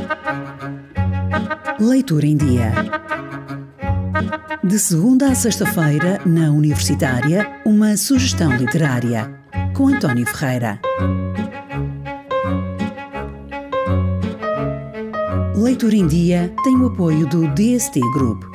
Leitura em Dia. De segunda a sexta-feira, na Universitária, uma sugestão literária, com António Ferreira. Leitura em Dia tem o apoio do DST Group.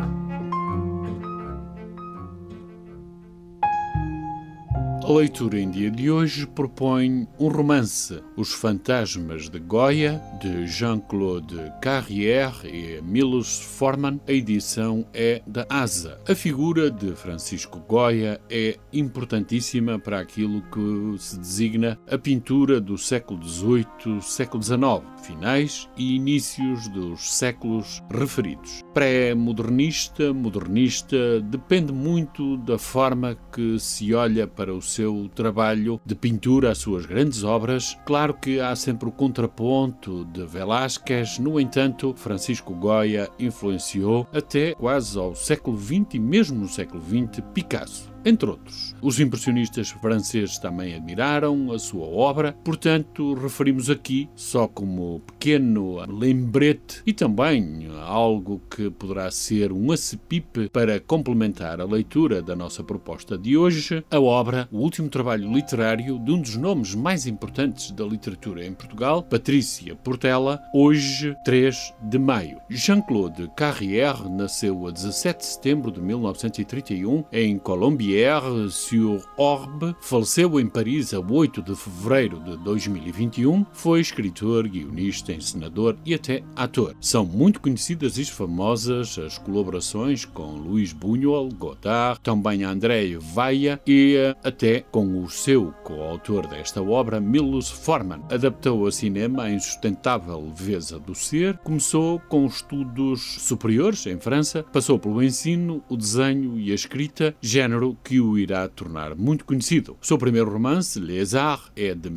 A leitura em dia de hoje propõe um romance, Os Fantasmas de Goya, de Jean-Claude Carrière e Milos Forman. A edição é da ASA. A figura de Francisco Goya é importantíssima para aquilo que se designa a pintura do século XVIII, século XIX, finais e inícios dos séculos referidos. Pré-modernista, modernista, depende muito da forma que se olha para o seu trabalho de pintura, as suas grandes obras. Claro que há sempre o contraponto de Velázquez. No entanto, Francisco Goya influenciou até quase ao século XX e mesmo no século XX Picasso, entre outros. Os impressionistas franceses também admiraram a sua obra, portanto, referimos aqui só como pequeno lembrete e também algo que poderá ser um acepipe para complementar a leitura da nossa proposta de hoje, a obra, o último trabalho literário de um dos nomes mais importantes da literatura em Portugal, Patrícia Portela, hoje, 3 de maio. Jean-Claude Carrière nasceu a 17 de setembro de 1931 em Colombières-sur-Orbe, faleceu em Paris a 8 de fevereiro de 2021, foi escritor, guionista, encenador e até ator. São muito conhecidas e famosas as colaborações com Luís Buñuel, Godard, também André Vaia e até com o seu coautor desta obra, Milos Forman. Adaptou a cinema A Insustentável Leveza do Ser, começou com estudos superiores em França, passou pelo ensino, o desenho e a escrita, género que o irá tornar muito conhecido. O seu primeiro romance, Les Arts, é de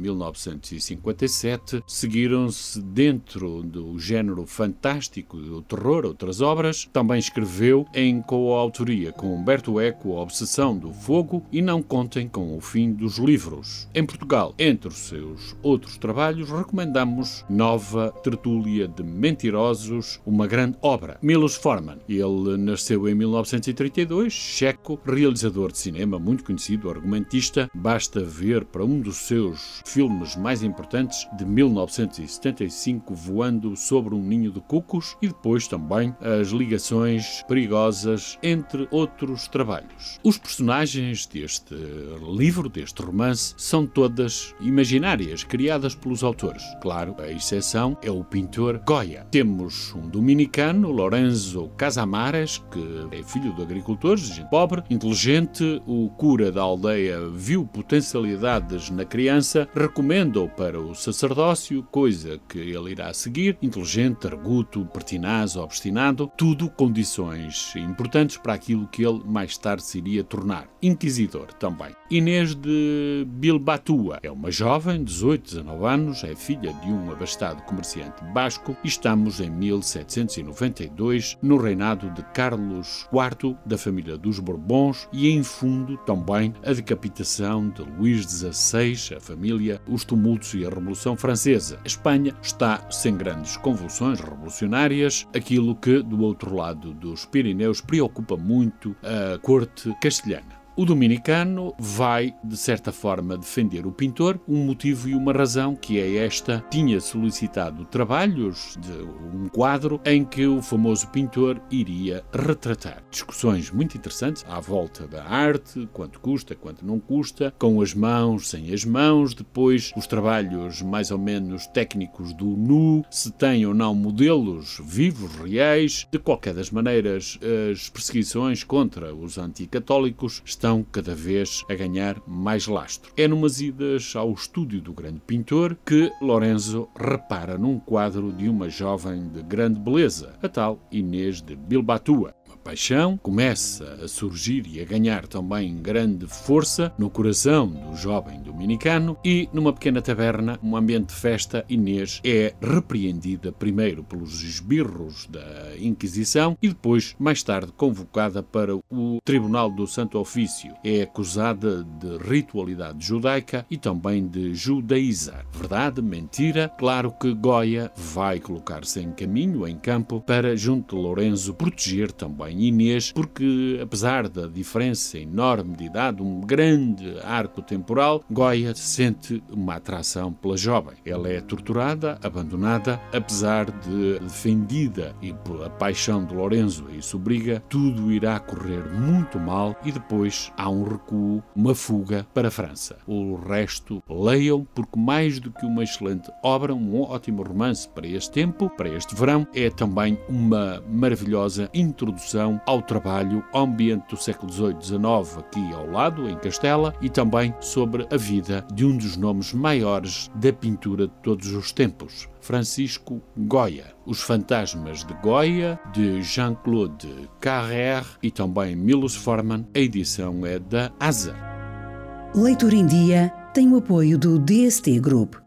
1957. Seguiram-se dentro do género fantástico e do terror outras obras. Também escreveu em coautoria com Humberto Eco A Obsessão do Fogo e Não Contem com o Fim dos Livros. Em Portugal, entre os seus outros trabalhos, recomendamos Nova Tertúlia de Mentirosos, uma grande obra. Milos Forman. Ele nasceu em 1932, checo, realizador de cinema muito conhecido, argumentista. Basta ver para um dos seus filmes mais importantes, de 1975, Voando sobre um Ninho de Cucos, e depois também As Ligações Perigosas, entre outros trabalhos. Os personagens deste livro, deste romance, são todas imaginárias, criadas pelos autores. Claro, a exceção é o pintor Goya. Temos um dominicano, Lorenzo Casamares, que é filho de agricultores, de gente pobre, inteligente. O cura da aldeia viu potencialidades na criança, recomenda-o para o sacerdócio, coisa que ele irá seguir. Inteligente, arguto, pertinaz, obstinado, tudo condições importantes para aquilo que ele mais tarde se iria tornar. Inquisidor também. Inês de Bilbatua é uma jovem, 18, 19 anos, é filha de um abastado comerciante basco e estamos em 1792, no reinado de Carlos IV, da família dos Bourbons, e em fundo também a decapitação de Luís XVI, a família, os tumultos e a Revolução Francesa. A Espanha está sem grandes convulsões revolucionárias, aquilo que, do outro lado dos Pirineus, preocupa muito a corte castelhana. O dominicano vai, de certa forma, defender o pintor, um motivo e uma razão, que é esta: tinha solicitado trabalhos de um quadro em que o famoso pintor iria retratar. Discussões muito interessantes à volta da arte, quanto custa, quanto não custa, com as mãos, sem as mãos, depois os trabalhos mais ou menos técnicos do nu, se tem ou não modelos vivos, reais. De qualquer das maneiras, as perseguições contra os anticatólicos estão cada vez a ganhar mais lastro. É numas idas ao estúdio do grande pintor que Lorenzo repara num quadro de uma jovem de grande beleza, a tal Inês de Bilbatua. nova paixão começa a surgir e a ganhar também grande força no coração do jovem dominicano e, numa pequena taberna, um ambiente de festa, Inês é repreendida primeiro pelos esbirros da Inquisição e depois, mais tarde, convocada para o Tribunal do Santo Ofício. É acusada de ritualidade judaica e também de judaizar. Verdade? Mentira? Claro que Goya vai colocar-se em caminho, em campo, para, junto de Lourenço, proteger também Inês, porque, apesar da diferença enorme de idade, um grande arco temporal, Goya sente uma atração pela jovem. Ela é torturada, abandonada, apesar de defendida e pela paixão de Lourenço a isso obriga, tudo irá correr muito mal e depois há um recuo, uma fuga para a França. O resto leiam, porque mais do que uma excelente obra, um ótimo romance para este tempo, para este verão, é também uma maravilhosa introdução ao trabalho, ao ambiente do século XVIII-XIX aqui ao lado, em Castela, e também sobre a vida de um dos nomes maiores da pintura de todos os tempos, Francisco Goya. Os Fantasmas de Goya, de Jean-Claude Carrère e também Milos Forman. A edição é da ASA. Leitura em Dia tem o apoio do DST Group,